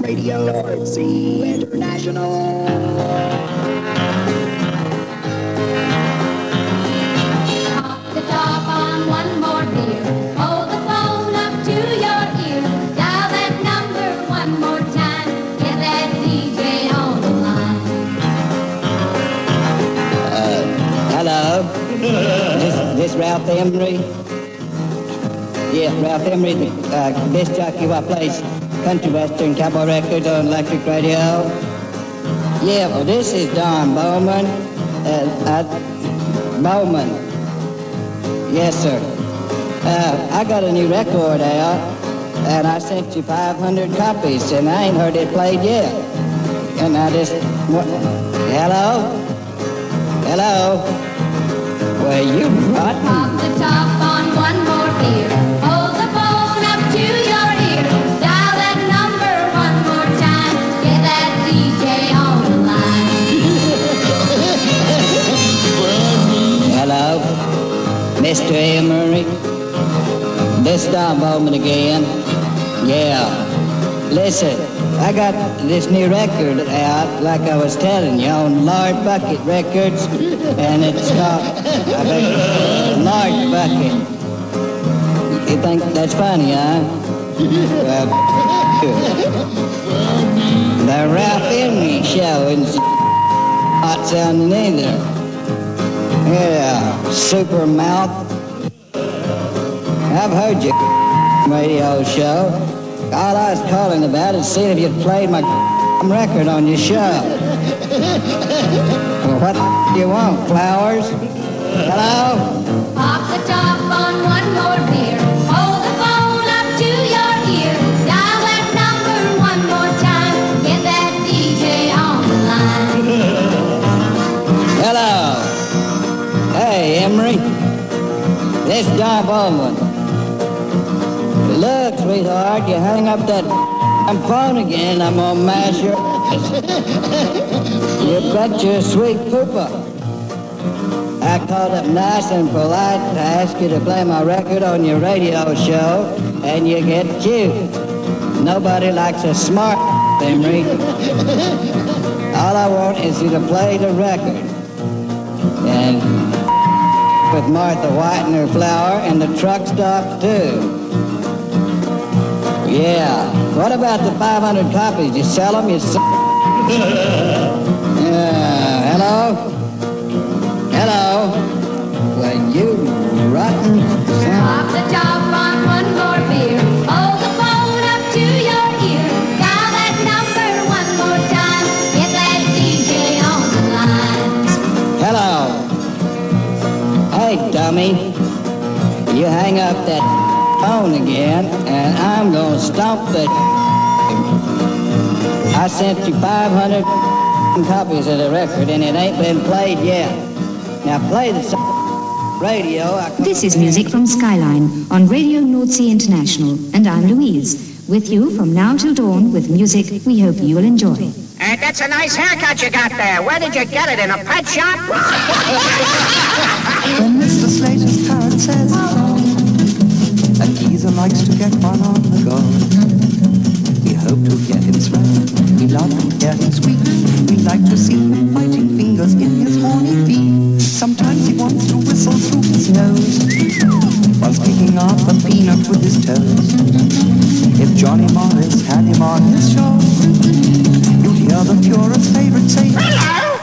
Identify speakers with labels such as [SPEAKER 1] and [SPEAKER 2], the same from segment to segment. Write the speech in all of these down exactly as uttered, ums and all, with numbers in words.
[SPEAKER 1] Radio C International.
[SPEAKER 2] Pop the top on one more beer. Hold the phone up to your ear. Dial that number one more time. Get that D J on the line.
[SPEAKER 3] Uh, hello. this, this Ralph Emery. Yeah, Ralph Emery, the uh, disc jockey who plays country western cowboy records on electric radio. Yeah, well, this is Don Bowman. Uh, uh, Bowman. Yes, sir. Uh, I got a new record out, and I sent you five hundred copies, and I ain't heard it played yet. And I just... What? Hello? Hello? Well, you rotten.
[SPEAKER 2] Pop the top on one more beer. Hold the phone up to your ear. Dial that number one more time. Get that D J on the line.
[SPEAKER 3] Hello? Mister Emery? This Don Bowman again. Yeah. Listen, I got this new record out, like I was telling you, on Lord Bucket Records, and it's called I bet, Lord Bucket. You think that's funny, huh? Well, the Ralph Emery Show is not sounding either. Yeah, super mouth. I've heard your radio show. All I was calling about is seeing if you'd played my record on your show. Well, what do you want, flowers? Hello?
[SPEAKER 2] Pop the top on one more beer. Hold the phone up to your ear. Dial that number one more time. Get that D J on the line.
[SPEAKER 3] Hello. Hey, Emery. This is Don Bowman. Look, sweetheart, you hang up that phone again, I'm gonna mash your You bet you're a sweet pooper. I called up nice and polite to ask you to play my record on your radio show, and you get cute. Nobody likes a smart Emery. All I want is you to play the record. And with Martha White and her flower, and the truck stop too. Yeah. What about the five hundred copies? You sell them? You sell Yeah. Hello? Hello? Well, you rotten son.
[SPEAKER 2] Pop the top on one more beer. Hold the phone up to your ear. Dial that number one more time. Get that D J on the line.
[SPEAKER 3] Hello. Hey, dummy. You hang up that phone again, and I'm gonna stomp the I sent you five hundred copies of the record, and it ain't been played yet. Now play the radio. I
[SPEAKER 4] This is music from Skyline on Radio North Sea International, and I'm Louise, with you from now till dawn with music we hope you'll enjoy.
[SPEAKER 5] Uh, that's a nice haircut you got there. Where did you get it? In a pet shop?
[SPEAKER 6] When Mister Slater's parrot says that Geezer likes to get one on the go, we hope to hear him swear. We love to hear him squeak. We like to see him biting fingers in his horny feet. Sometimes he wants to whistle through his nose whilst picking up a peanut with his toes. If Johnny Morris had him on his show, you'd hear the purest favorite say, hello!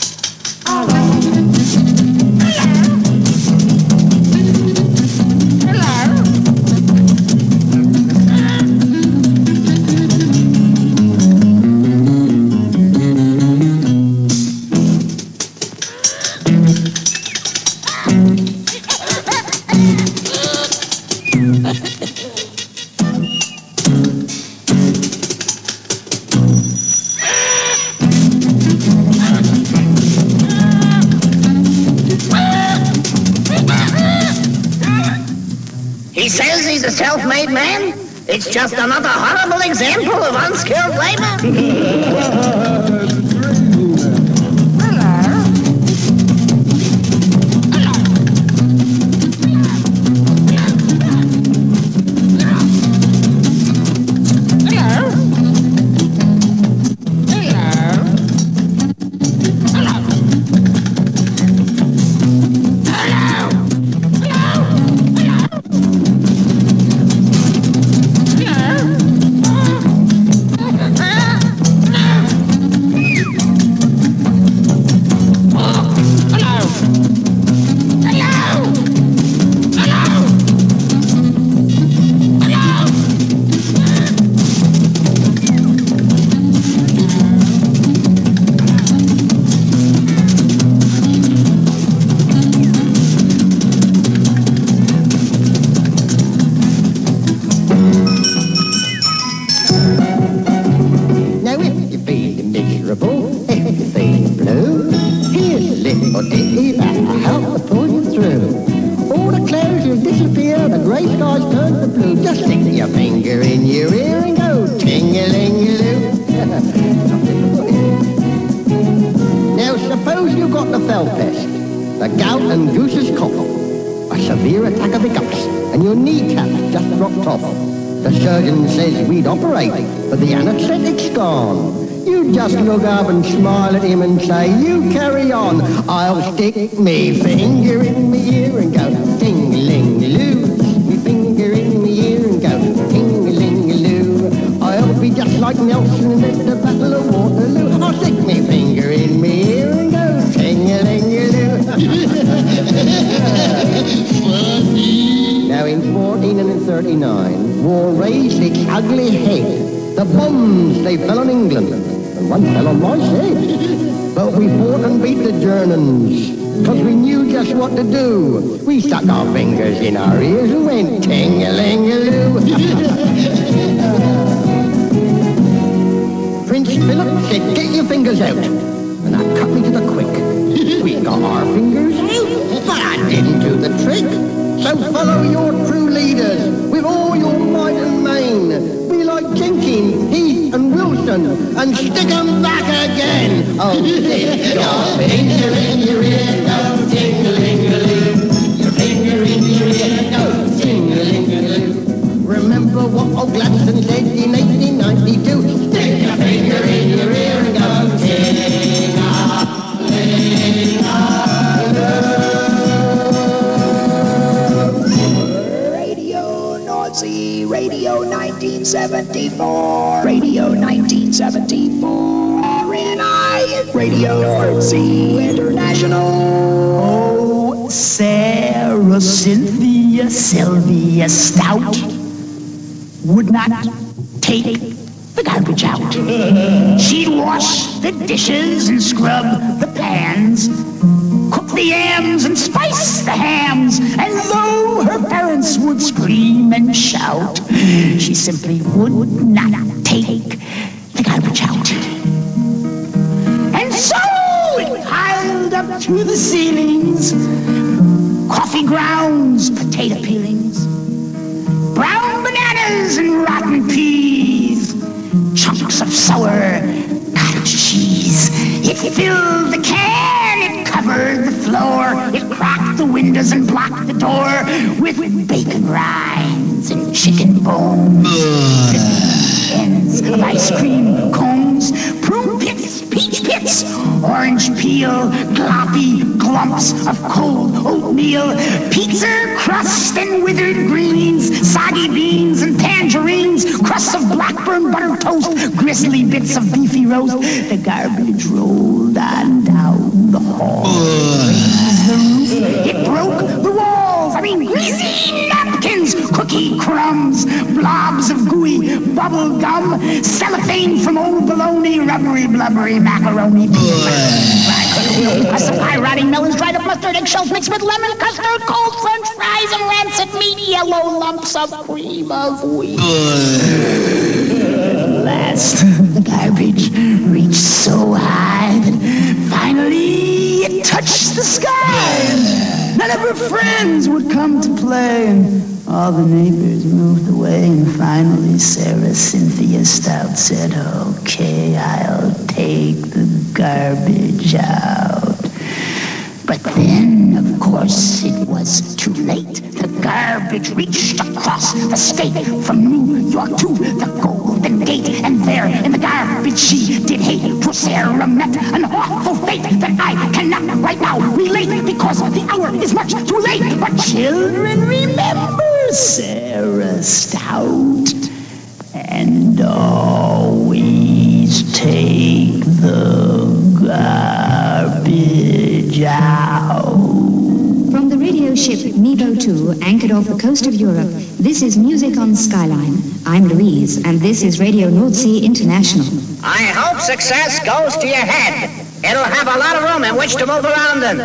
[SPEAKER 5] He says he's a self-made man? It's just another horrible example of unskilled labor.
[SPEAKER 7] the gout and goose's cough, a severe attack of hiccups, and your kneecap just dropped off. The surgeon says we'd operate, but the anaesthetic's gone. You just look up and smile at him and say, you carry on. I'll stick me finger in me ear and go, ting-a-ling-a-loo. Me finger in me ear and go, ting-a-ling-a-loo. I'll be just like Nelson at the Battle of Waterloo. I'll stick me finger in me ear and go, ting-a-ling-a-loo. Now in fourteen and in thirty-nine, war raised its ugly head. The bombs, they fell on England, and one fell on my head. But we fought and beat the Germans, because we knew just what to do. We stuck our fingers in our ears and went ting-a-ling-a-loo. Prince Philip said, get your fingers out. And that cut me to the quick. We got our fingers out, but I didn't do the trick. So follow your true leaders with all your might and main. Be like Jenkins, Heath and Wilson and stick 'em back again. Oh, stick your finger in your ear, go ting-a-ling-a-loo. Your finger in your ear, go ting-a-ling-a-loo. Remember what old Gladstone said in eighteen ninety-two? Stick your finger in your ear and go ting-a-ling-a-loo.
[SPEAKER 1] Radio nineteen seventy-four. Radio nineteen seventy-four. R N I. Radio North Sea International.
[SPEAKER 8] Oh, Sarah Cynthia Sylvia Stout would not take the garbage out. She'd wash the dishes and scrub the pans, cook the yams and spice the hams, and though her parents would scream and shout, she simply would not take the garbage out. And so it piled up to the ceilings, coffee grounds, potato peelings, brown bananas and rotten peas, chunks of sour cottage cheese. It filled the can, it covered the floor, it cracked the windows and blocked the door with bacon rinds and chicken bones, ends of ice cream cones, prune pits, peach pits, orange peel, gloppy glumps of cold oatmeal, pizza crust and withered greens, soggy beans and tangerines, crusts of blackburn butter toast, gristly bits of beefy roast. The garbage rolled on down the hall. It broke the walls. I mean, greasy napkins, cookie crumbs, blobs of gooey bubble gum, cellophane from old bologna, rubbery, blubbery macaroni, crust of pie, rotting melons, dried up mustard, eggshells mixed with lemon custard, cold French fries, and rancid meat, yellow lumps of cream of wheat. At last, the garbage reached so high that finally it touched the sky. None of her friends would come to play, and all the neighbors moved away, and finally Sarah Cynthia Stout said, okay, I'll take the garbage out. But then, of course, it was too late. The garbage reached across the state from New York to the Golden Gate, and there in the garbage she did hate. For Sarah met an awful fate that I cannot right now relate, because the hour is much too late. But children, remember Sarah Stout, and always take the garbage out.
[SPEAKER 4] From the radio ship Nebo two, anchored off the coast of Europe, this is Music on Skyline. I'm Louise, and this is Radio North Sea International.
[SPEAKER 5] I hope success goes to your head. It'll have a lot of room in which to move around in.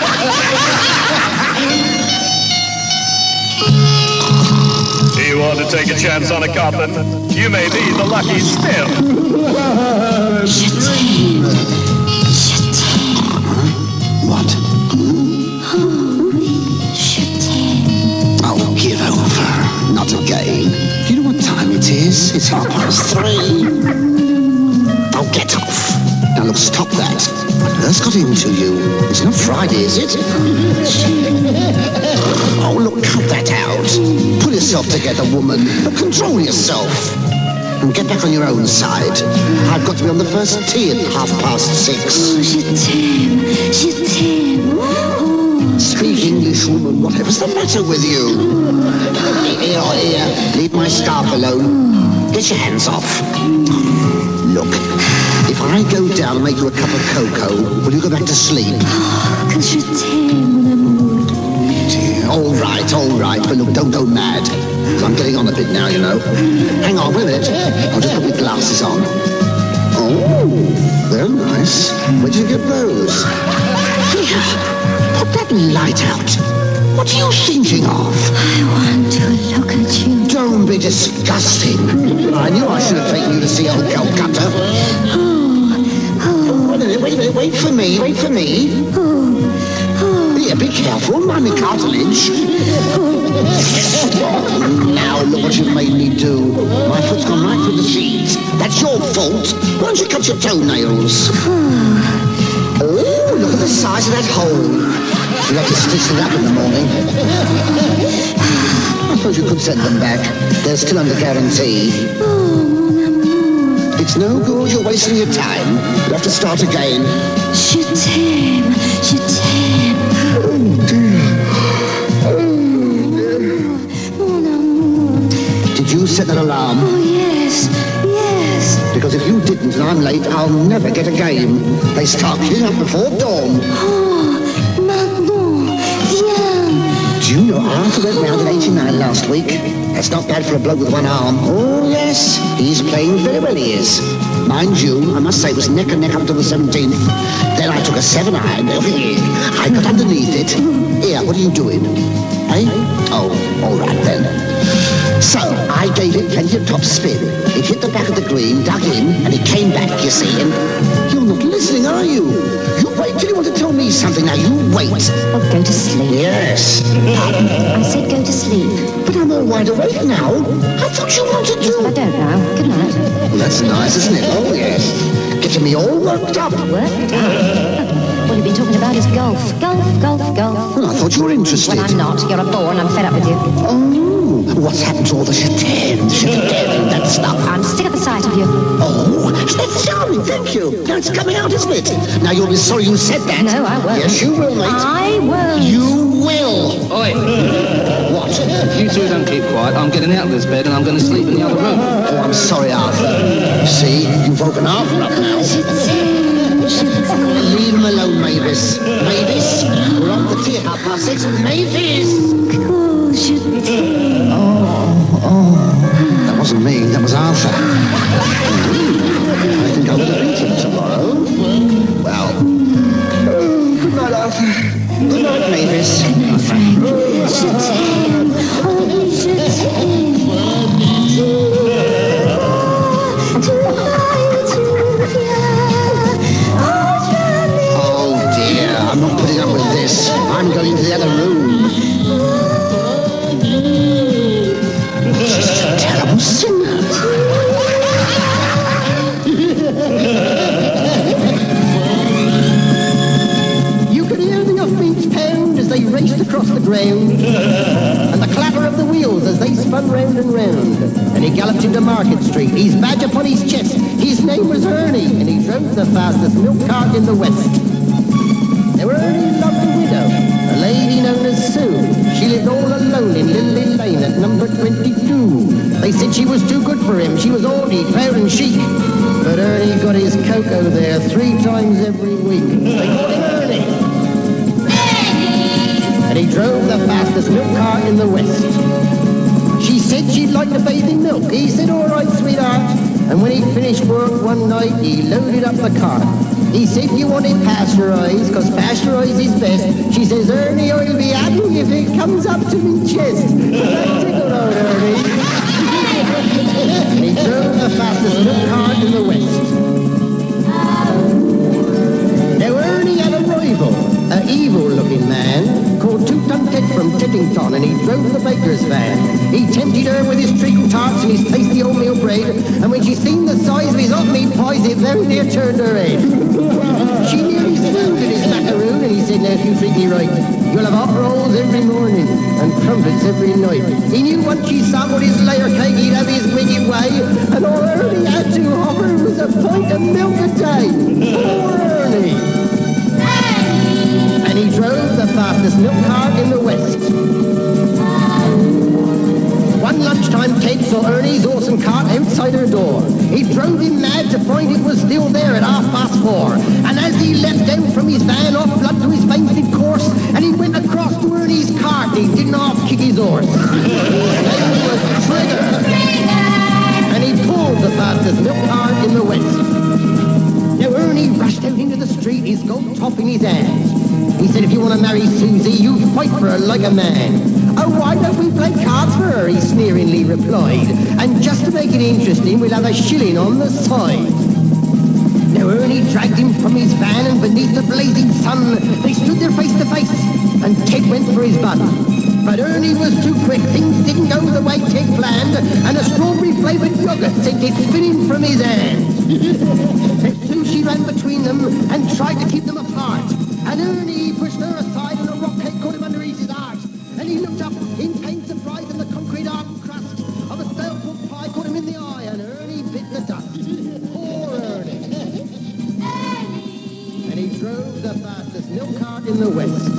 [SPEAKER 9] Do you want to take a chance on a coffin? You may be the lucky still.
[SPEAKER 10] What? Oh, give over. Not again. Do you know what time it is? It's half past three. Oh, get off. Now, look, stop that. What on earth's got into you? It's not Friday, is it? Oh, look, cut that out. Pull yourself together, woman. Control yourself. And get back on your own side. I've got to be on the first tee at half past six.
[SPEAKER 2] Oh, je t'aime, je t'aime. Oh,
[SPEAKER 10] Speak English, woman. Whatever's the matter with you? Here, here. Leave my scarf alone. Get your hands off. Look, if I go down and make you a cup of cocoa, will you go back to sleep?
[SPEAKER 2] que je t'aime, mon amour.
[SPEAKER 10] Dear. All right, all right. But look, don't go mad. I'm getting on a bit now, you know. Hang on, wait a minute. I'll just put my glasses on. Oh, they're nice. Where'd you get those? Here, put that light out. What are you thinking of?
[SPEAKER 2] I want to look at you.
[SPEAKER 10] Don't be disgusting. I knew I should have taken you to see old Calcutta.
[SPEAKER 2] Oh, oh,
[SPEAKER 10] Wait a minute, wait a minute, wait for me, wait for me.
[SPEAKER 2] oh, oh.
[SPEAKER 10] Here, be careful, mind me cartilage. Now look what you've made me do. My foot's gone right through the sheets. That's your fault. Why don't you cut your toenails? Oh, look at the size of that hole. You'll have to stitch it up in the morning. I suppose you could send them back. They're still under guarantee.
[SPEAKER 2] Oh, mon amour.
[SPEAKER 10] It's no good. You're wasting your time. You'll have to start again.
[SPEAKER 2] Je t'aime, je t'aime.
[SPEAKER 10] Oh, dear. Oh, dear.
[SPEAKER 2] Mon amour.
[SPEAKER 10] Did you set that alarm?
[SPEAKER 2] Oh, yes, yes.
[SPEAKER 10] Because if you didn't and I'm late, I'll never get a game. They start cleaning up before dawn.
[SPEAKER 2] Oh, maintenant, viens.
[SPEAKER 10] Do you know Arthur went round in eighty-nine last week? That's not bad for a bloke with one arm. Oh, yes. He's playing very well, he is. Mind you, I must say, it was neck and neck up to the seventeenth. Then I took a seven iron. I got underneath it. Here, what are you doing? Eh? Oh, all right then. So, I gave it plenty of top spin. It hit the back of the green, dug in, and it came back, you see, and you're not listening, are you? You wait till you want to tell me something. Now, you wait.
[SPEAKER 4] Oh, go to sleep.
[SPEAKER 10] Yes.
[SPEAKER 4] Pardon? I said go to sleep.
[SPEAKER 10] But I'm all wide awake now. I thought you wanted to.
[SPEAKER 4] I don't know. Good night.
[SPEAKER 10] Well, that's nice, isn't it? Oh, yes. Getting me all worked up.
[SPEAKER 4] Worked up. All you've been talking about is golf. Golf, golf, golf.
[SPEAKER 10] Well, I thought you were interested.
[SPEAKER 4] Well, I'm not. You're a bore and I'm fed up with you.
[SPEAKER 10] Oh, what's happened to all the chateau, chateau, that stuff?
[SPEAKER 4] I'm sick of the sight of you.
[SPEAKER 10] Oh, that's charming, thank you. Now it's coming out, isn't it? Now you'll be sorry you said that.
[SPEAKER 4] No, I won't.
[SPEAKER 10] Yes, you will, mate.
[SPEAKER 4] I won't.
[SPEAKER 10] You will.
[SPEAKER 3] Oi!
[SPEAKER 10] What?
[SPEAKER 3] If you two don't keep quiet, I'm getting out of this bed and I'm going to sleep in the other room.
[SPEAKER 10] Oh, I'm sorry, Arthur. See, you've woken Arthur up now. Leave him alone, Mavis. Mavis, we're on the tee at half past six. Mavis!
[SPEAKER 2] Oh, je t'aime.
[SPEAKER 10] Oh, oh. That wasn't me, that was Arthur. I think I'll beat him tomorrow. Well, oh, good night, Arthur. Good night, Mavis.
[SPEAKER 2] Good night, Frank. Je t'aime. Oh, je t'aime.
[SPEAKER 10] Oh, dear, I'm not putting up with this. I'm going to the other room. She's a terrible singer.
[SPEAKER 7] You could hear the offbeats pound as they raced across the ground, and the clatter of the wheels as they spun round and round. And he galloped into Market Street, his badge upon his chest. His name was Ernie, and he drove the fastest milk cart in the West. Now Ernie loved a widow, a lady known as Sue. She lived all alone in Lily Lane at number twenty-two. They said she was too good for him. She was ordy, proud and chic. But Ernie got his cocoa there three times every week. They called him Ernie. And he drove the fastest milk cart in the West. She said she'd like to bathe in milk. He said, all right, sweetheart. And when he'd finished work one night, he loaded up the cart. He said, you want it pasteurized, because pasteurized is best. She says, Ernie, I'll be happy if it comes up to me chest. That tickled out Ernie. And he drove the fastest milk cart in the West. Now Ernie had a rival, an evil-looking man, called Two-Ton Ted from Teddington, and he drove the baker's van. He tempted her with his treacle tarts and his tasty oatmeal bread, and when she seen the size of his hot meat pies, it very near turned her head. She nearly swooned at his macaroon, and he said, now if you treat me right, you'll have hot rolls every morning and crumpets every night. He knew once he sat with his layer cake, he'd have his wicked way, and all Ernie had to offer was a pint of milk a day. Poor Ernie. And he drove the fastest milk cart in the West. One lunchtime, Kate saw Ernie's awesome cart outside her door. It drove him mad to find it was still there at half past four. And as he leapt down from his van, off blood to his fainted course, and he went across to Ernie's cart. He didn't half kick his horse. His name was Trigger. And he pulled the fastest milk cart in the West. Now Ernie rushed out into the street, his gold top in his hand. He said, if you want to marry Susie, you fight for her like a man. Oh, why don't we play cards for her, he sneeringly replied. And just to make it interesting, we'll have a shilling on the side. Now Ernie dragged him from his van, and beneath the blazing sun, they stood there face to face, and Ted went for his bun. But Ernie was too quick, things didn't go the way Ted planned, and a strawberry-flavoured yogurt sent it spinning from his hand. Susie ran between them and tried to keep them apart. And Ernie pushed her aside, and a rock cake caught him underneath his arch. And he looked up in pain surprise, and the concrete arc crust of a stale pork pie caught him in the eye, and Ernie bit the dust. Poor Ernie. And he drove the fastest milk cart in the West.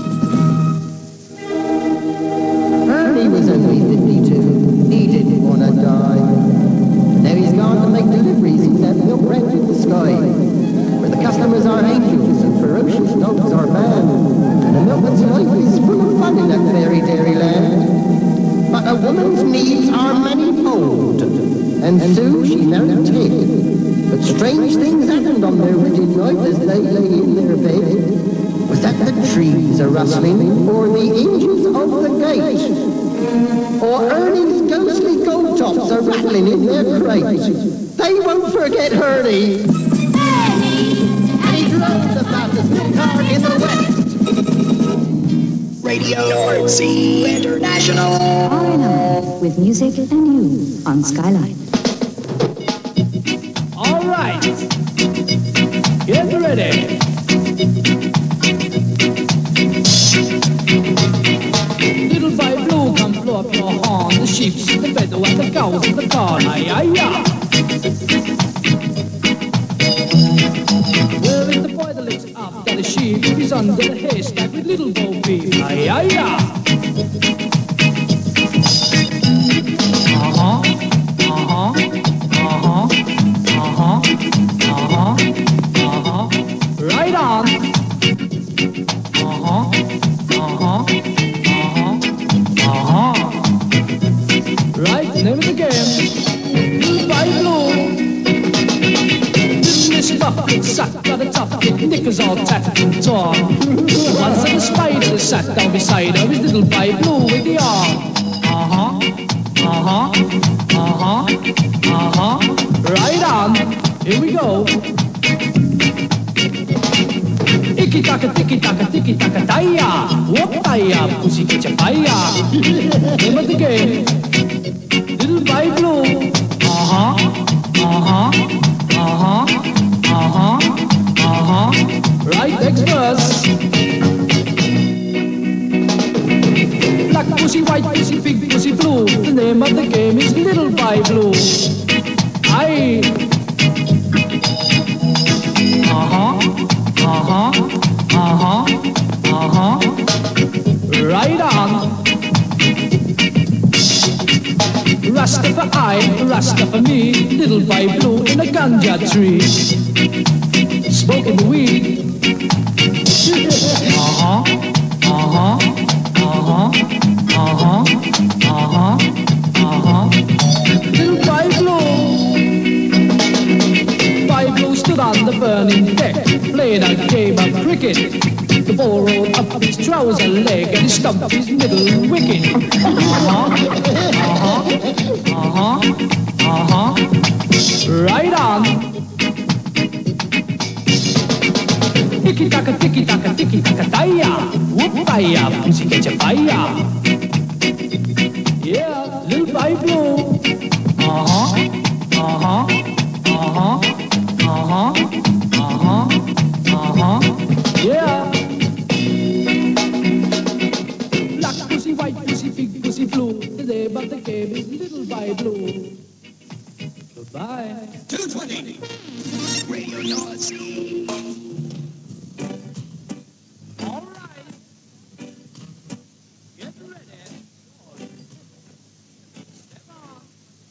[SPEAKER 7] Ernie was only fifty-two. He didn't want to die. Now he's gone to make deliveries in that milk ranch in the sky, where the customers are angels and ferocious dogs are banned. And a milkman's life is full of fun in that fairy dairy land. But a woman's needs are manifold, and so she married Ted. But strange things happened on their rigid night as they lay in their bed. Was that the trees are rustling, or the hinges of the gate, or Ernie's ghostly gold tops are rattling in their crate? They won't forget Ernie. And he drove the fastest milk cart in the West.
[SPEAKER 1] Radio North Sea International.
[SPEAKER 4] R and I, with music and you on Skyline.
[SPEAKER 11] All right. Get ready. Little by blue, come blow up your horn. The sheep's in the meadow and the cows in the corn. Aye, aye, aye. Where is the boy that looks up at the sheep? He's under the haystack with little Bo Peep. Aye, aye, aye. Uh-huh, uh-huh, uh-huh, uh-huh, uh-huh, uh-huh. Right on. Uh-huh, uh-huh, uh-huh, uh-huh. Right, name of the game. Blue by blue. This bucket sat by the top, with knickers all tattered and torn. Once the spider sat down beside her, his little by blue with the arm. Uh-huh, uh-huh, uh-huh, uh-huh. Right on. Here we go. Icky-taka, ticky-taka, ticky-taka, taya. Whoop-taya, pussy get your fire. Name of the game. Little by blue. Uh-huh, uh-huh, uh-huh, uh-huh, uh-huh. Right, next verse. Black pussy, white pussy, big pussy, blue. The name of the game is Little by Blue. Aye. Uh-huh, uh-huh, uh-huh, uh-huh. Right on. Rasta for I, Rasta for me, little by blue in a ganja tree. Smoking the weed. Uh-huh, uh-huh, uh-huh, uh-huh, uh-huh, uh-huh. Little by blue. By blue stood on the burning deck, played a game of cricket. The ball rolled up his trouser leg and he stumped his middle wicket. Uh-huh, uh-huh, uh-huh, uh-huh. Right on. Tiki-taka, tiki-taka, tiki-taka, taya. Whoop-taya, pussy catch a fire. Yeah, little by blue. Uh-huh, uh-huh, uh-huh, uh-huh, uh-huh, uh-huh. Yeah. twenty.
[SPEAKER 1] Radio Nazi.
[SPEAKER 11] All right. Get ready. Step on.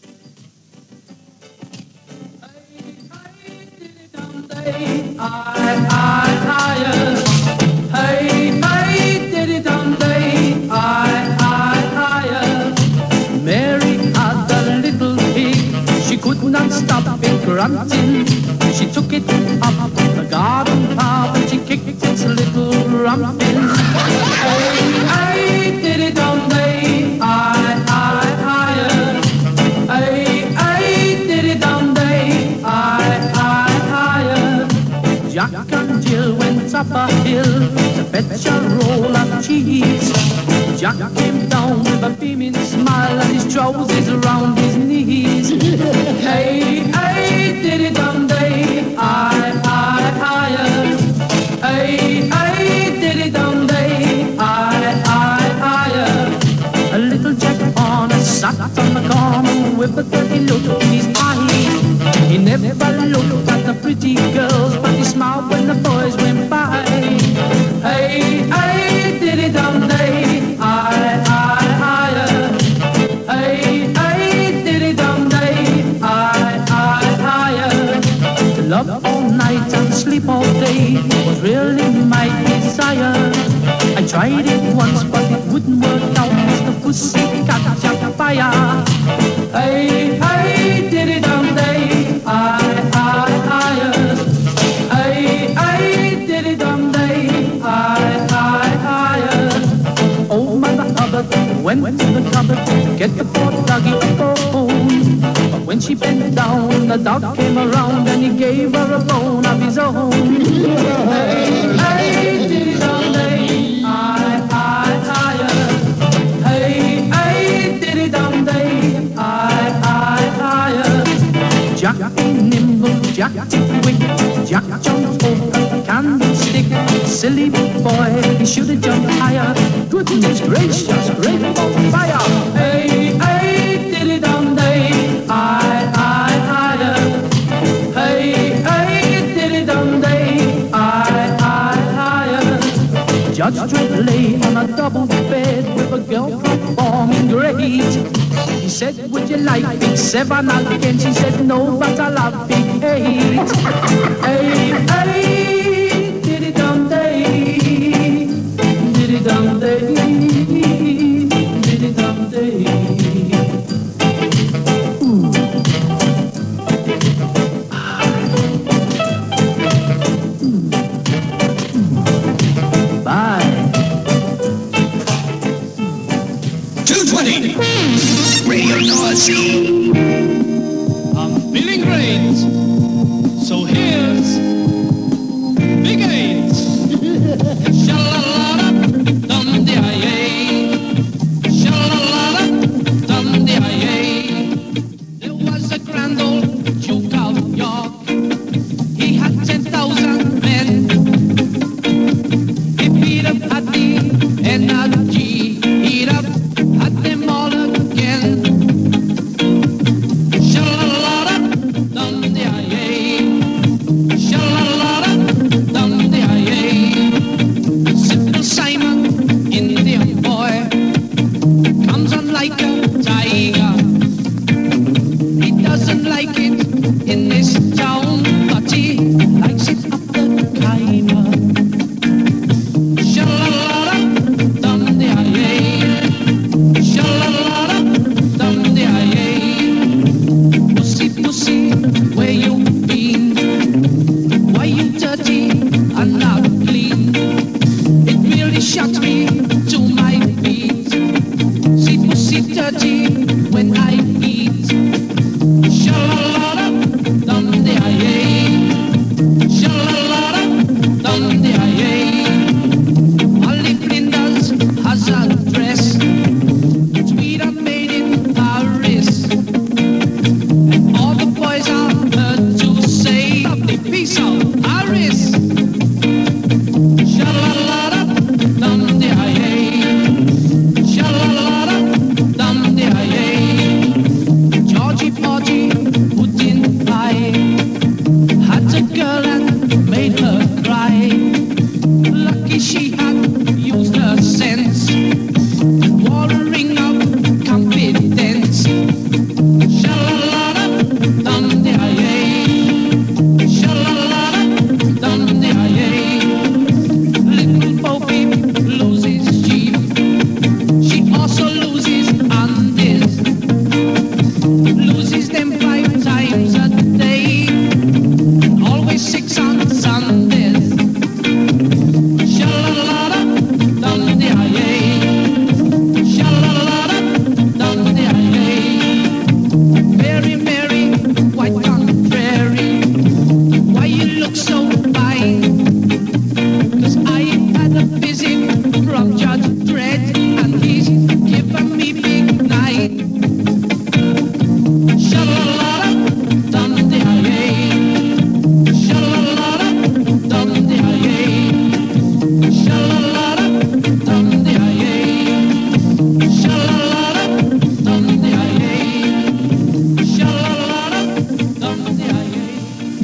[SPEAKER 11] Hey, hey, diddy dum day. I, I, I, hey, hey, diddy dum day. I, I, I, Mary had a little pig. She could not stop it grunting. She took it up the garden path and she kicked its little rump in. Hey, hey, diddy dum day. I, I, I, hey, hey, diddy dum day. I, I, I, Jack and Jill went up a hill to fetch a roll of cheese. Jack came down with a beaming smile and his trousers around his knees. Hey, hey, diddy dum day. I, I, I, hey, hey, diddy dum day. I, I, I, a little Jack on a sat on the corner with a dirty look in his eye. He never looked at the pretty girls, but he smiled when the boys went by. Hey, hey, diddy dum day. I, I, I, hey, hey, diddy dum day. I, I, I, love all night and sleep all day was really my desire. I tried it once, but it wouldn't work out. Mister Pussycat jack fire. Hey, hey, diddy dum day. I, I, I, hey, hey, diddy dum day. I, I, I, old Mother Hubbard went to the cupboard to get the poor doggy a bone. But when she bent down, the dog came around and he gave her a bone of his own. Hey, hey, diddy dum day. I, I, I, hey, hey, diddy dum day. I, I, I, Jack ain't nimble, Jack ain't quick. Jack jumped over the candlestick. Silly boy, he should have jumped higher. Goodness gracious, great on fire. Hey, hey, diddy dum day. I, I, I, hey, hey, diddy dum day. I, I, I, Judge Dredd lay on a double bed with a girl performing great. He said, would you like big seven again? She said, no, but I love big eight. Hey, hey, diddy dum day. Diddy dum day. Diddy dum day. Ooh. Bye.
[SPEAKER 1] two twenty. Radio Nazi.
[SPEAKER 11] I'm feeling great. So here's Big Eight. Sha-la-la-da, dum-dee-ay-ay. Sha-la-la-da, dum-dee-ay-ay. There was a grand old Duke of York. He had ten thousand men. He beat up Hattie and Haji. He'd up had them all again. Sha-la-la-da, dum-dee-ay-ay. Sha-la-la-da, dum-dee-ay-ay. Simple Simon, Indian boy, comes on like a tiger. He doesn't like it in this town, but he likes it up the Khyber. Sha-la-la-da, dum-dee-ay-ay. Sha-la-la-da, dum-dee-ay-ay. Pussy, pussy, where you been? Why you dirty and not clean? It really shocks me to my feet. See pussy dirty when I eat. Sha-la-la-da, dum-dee-ay-ay. Sha-la-la-da, dum-dee-ay-ay. Molly Flinders has a dress. Tweed are made in Paris. And all the boys are heard to say, lovely piece of Paris. Sha-la-la-da, dum-dee-ay-ay. Sha-la-la-da, dum-dee-ay-ay. Georgie Porgy, pudding pie.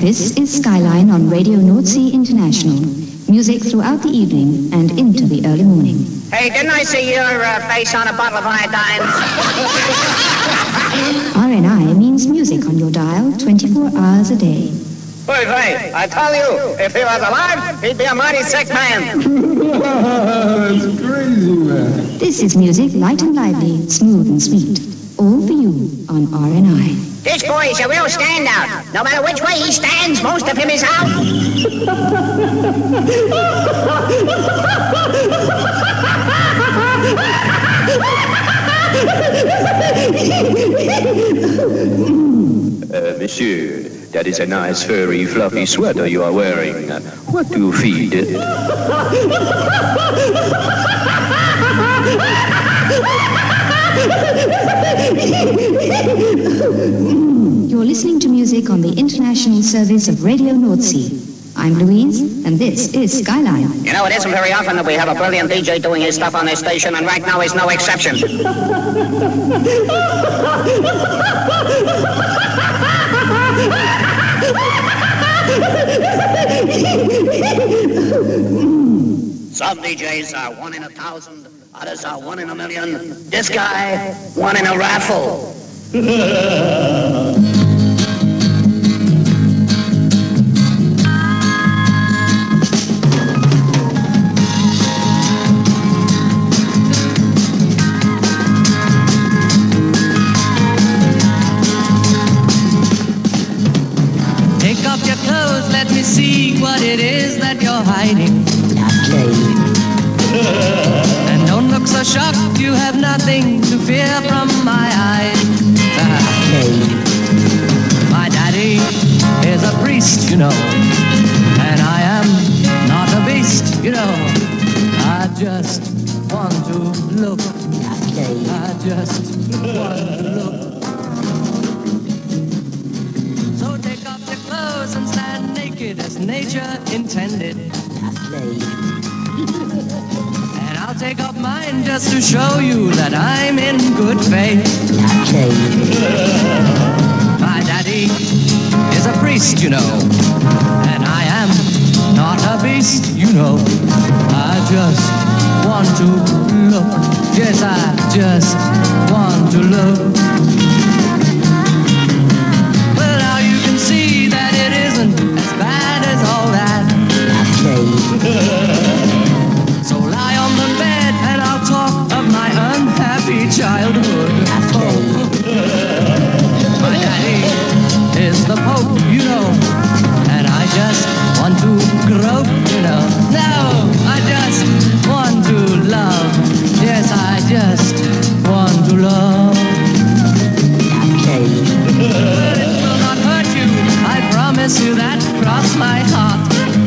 [SPEAKER 4] This is Skyline on Radio North Sea International. Music throughout the evening and into the early morning.
[SPEAKER 5] Hey, didn't I see your uh, face on a bottle of iodine?
[SPEAKER 4] R N I means music on your dial twenty-four hours a day.
[SPEAKER 5] Wait, wait, I tell you, if he was alive, he'd be a mighty sick man.
[SPEAKER 12] That's crazy, man.
[SPEAKER 4] This is music light and lively, smooth and sweet. All for you on R N I.
[SPEAKER 5] This boy is a real standout. No matter which way he stands, most of him is out.
[SPEAKER 13] Uh, monsieur, that is a nice furry fluffy sweater you are wearing. What do you feed it?
[SPEAKER 4] You're listening to music on the international service of Radio North Sea. I'm Louise, and this is Skyline.
[SPEAKER 5] You know, it isn't very often that we have a brilliant D J doing his stuff on this station, and right now is no exception. Some D Js are one in a thousand, others are one in a million. This guy, one in a raffle.
[SPEAKER 11] Take off your clothes, let me see what it is that you're hiding. And don't look so shocked, you have nothing to fear from my eyes. My daddy is a priest, you know, and I am not a beast, you know. I just want to look. I just want to look. So take off your clothes and stand naked as nature intended. And I'll take off mine just to show you that I'm in good faith. My daddy is a priest, you know, and I am not a beast, you know. I just want to look. Yes, I just want to look. Well, now you can see that it isn't as bad as all that. So lie on the bed and I'll talk of my unhappy childhood. Oh. My daddy is the Pope, you know, and I just want to grope, you know. No, I just want to love. Yes, I just want to love. But it will not hurt you, I promise you that. Cross my heart.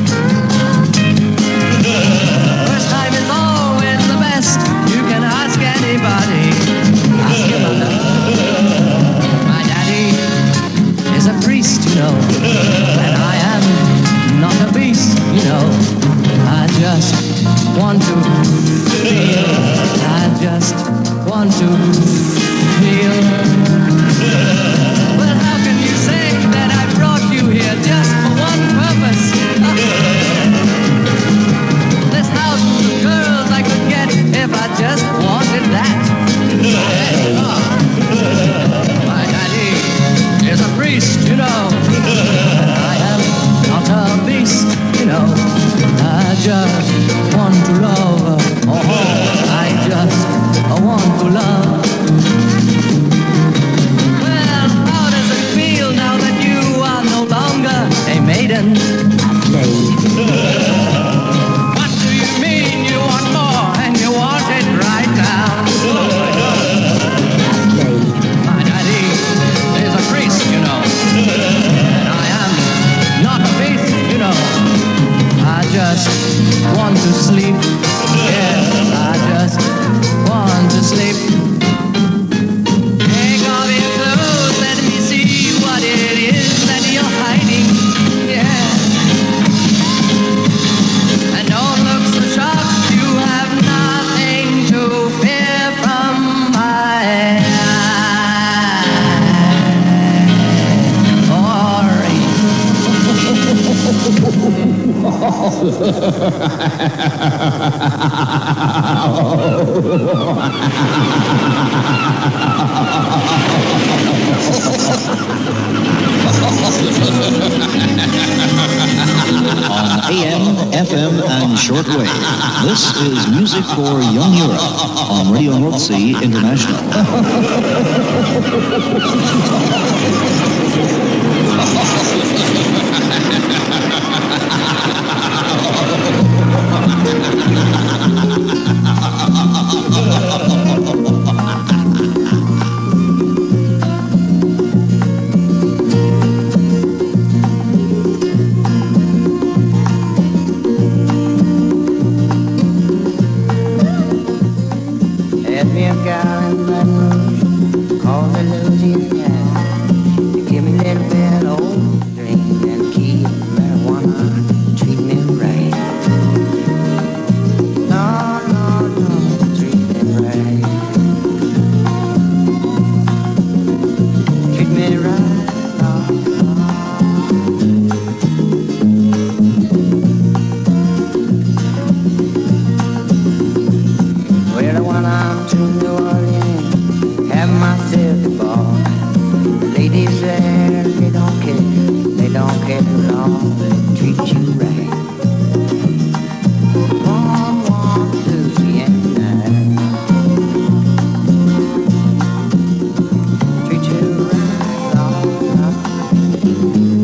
[SPEAKER 11] First time is always the best. You can ask anybody. Ask your mother. My daddy is a priest, you know, and I am not a beast, you know. I just want to feel. I just want to feel. Well, how can you say that I brought you here just for one purpose? There's thousands of girls I could get if I just wanted that. My daddy is a priest, you know, and I am not a beast, you know. I just want to love. Oh, I just want to love. Well, how does it feel now that you are no longer a maiden? What do you mean you want more and you want it right now? My daddy is a priest, you know, and I am not a beast, you know. I just want to sleep. Yes, I just want to sleep. Take off your clothes, let me see what it is that you're hiding. Yeah. And don't look so shocked, you have nothing to fear from my eyes.
[SPEAKER 14] On A M, F M, and shortwave, this is Music for Young Europe on Radio North Sea International.
[SPEAKER 6] Had me a gal in Baton Rouge called her Louisiana. She give me a little bit of old drink and key marijuana, treat me right. No, no, no, treat me right. Treat me right, no, Well, I went on to New Orleans, have myself a ball. The ladies there, they don't care, they don't care at all, they treat you right. One, one, Louisiana, treat you right, all right.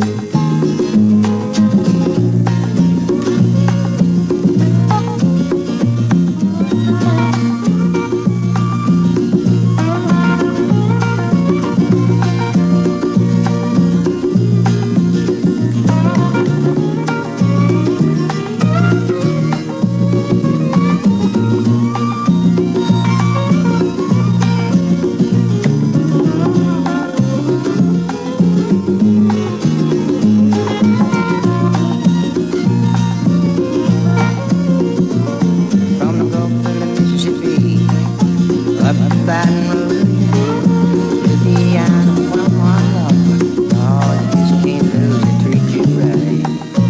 [SPEAKER 6] From the Gulf to the Mississippi, up to Baton Rouge, Louisiana, one more love. Oh, you just can't lose it, treat you right.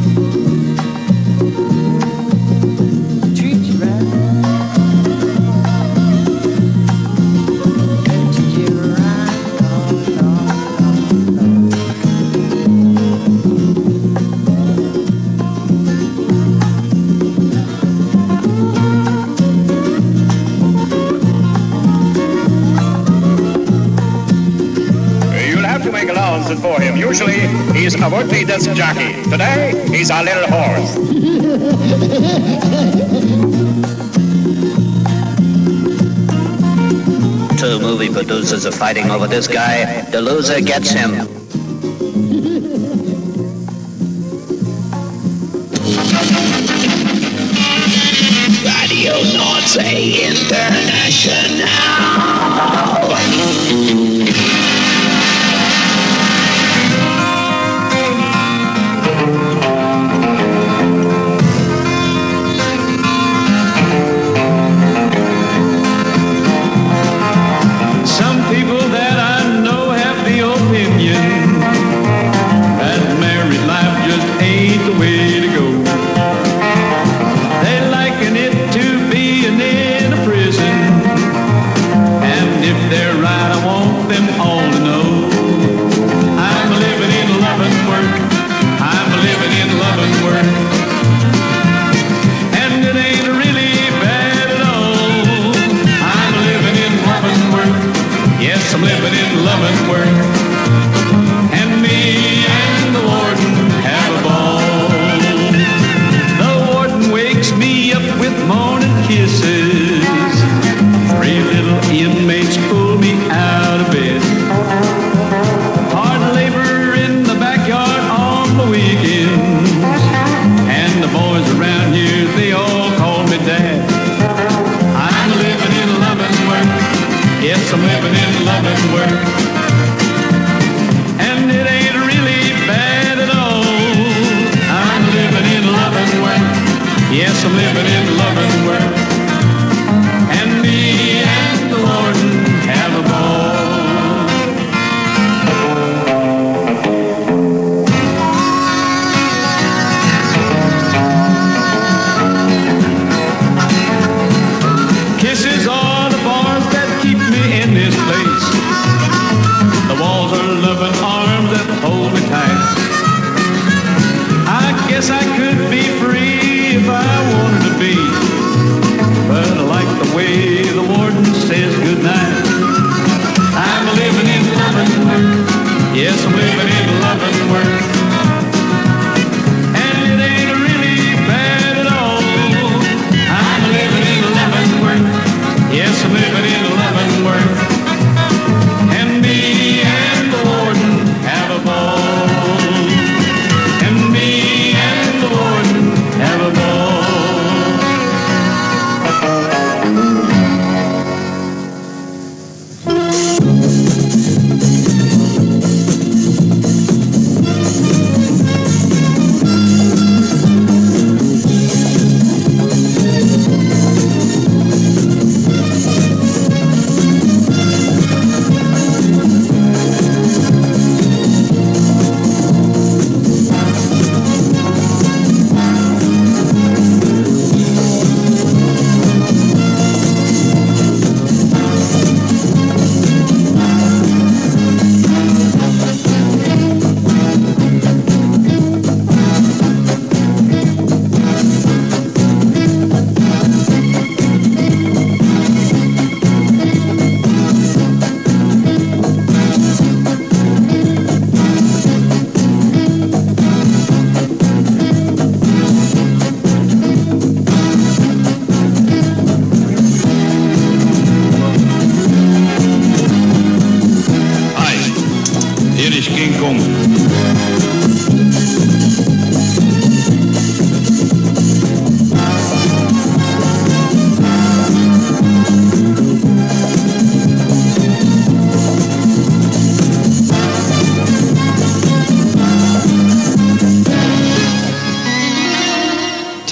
[SPEAKER 6] Treat you right. Treat you right, oh, no, no, no.
[SPEAKER 9] You'll have to make allowances for him. Usually, he's a worthy disc jockey. Today, he's a little horse.
[SPEAKER 13] Two movie producers are fighting over this guy. The loser gets him.
[SPEAKER 1] Radio North Sea International.
[SPEAKER 15] Some people that I know have the opinion that married life just ain't the way to go. They liken it to being in a prison, and if they're right, I want them all to know. I'm living in love and work. I'm living in love and work. And it ain't really bad at all. I'm living in love and work. Yes, I'm living in love and work. And me and the warden have a ball. The warden wakes me up with morning kisses. Three little inmates pull me out of bed. Hard labor in the backyard on the weekends. And the boys around here, they all call me Dad. I'm living in love and work. Yes, I'm living in love and work. And it ain't really bad at all. I'm living in love and work. Yes, I'm living in love and work. And me and the warden have a ball.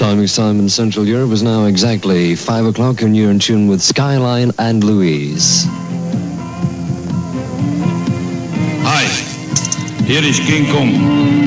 [SPEAKER 16] Timing's time in Central Europe is now exactly five o'clock, and you're in tune with Skyline and Louise.
[SPEAKER 17] Hi, hier is King Kong.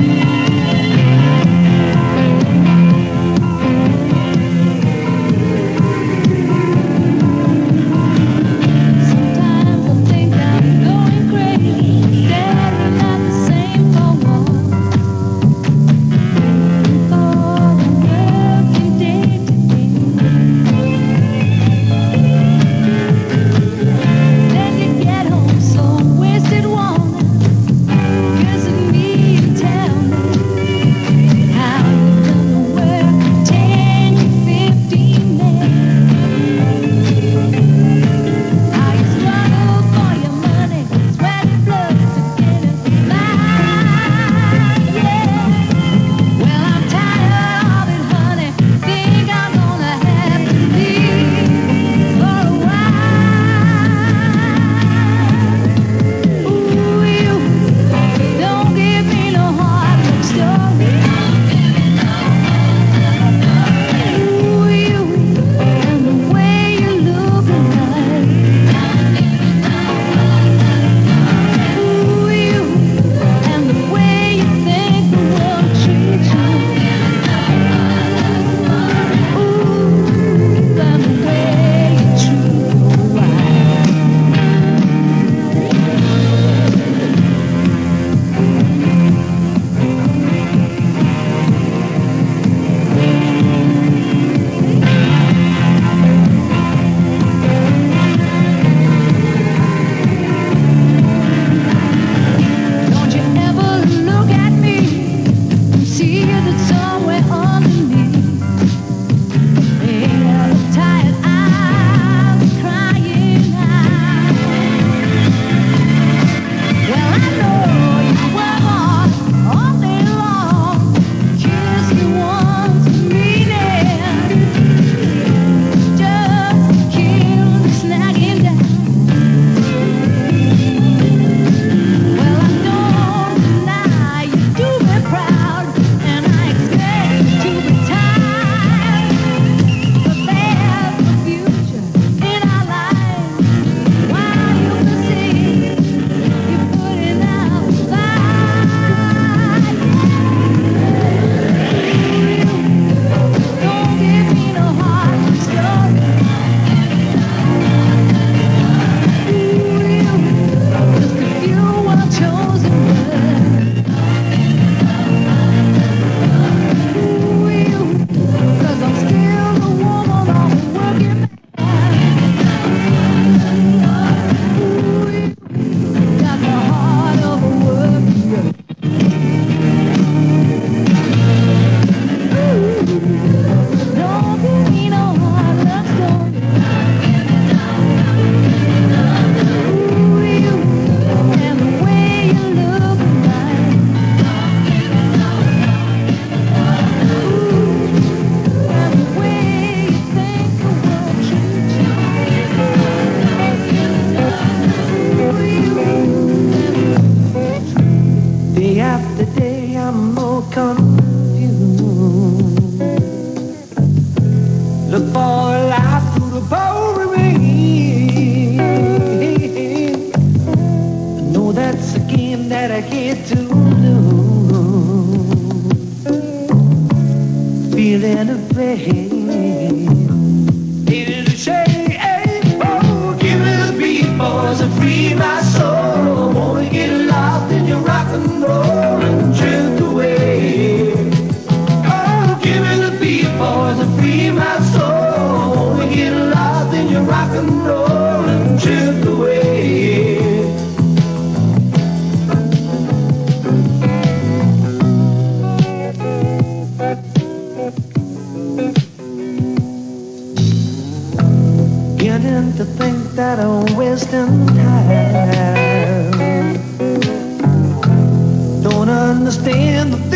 [SPEAKER 11] Understand the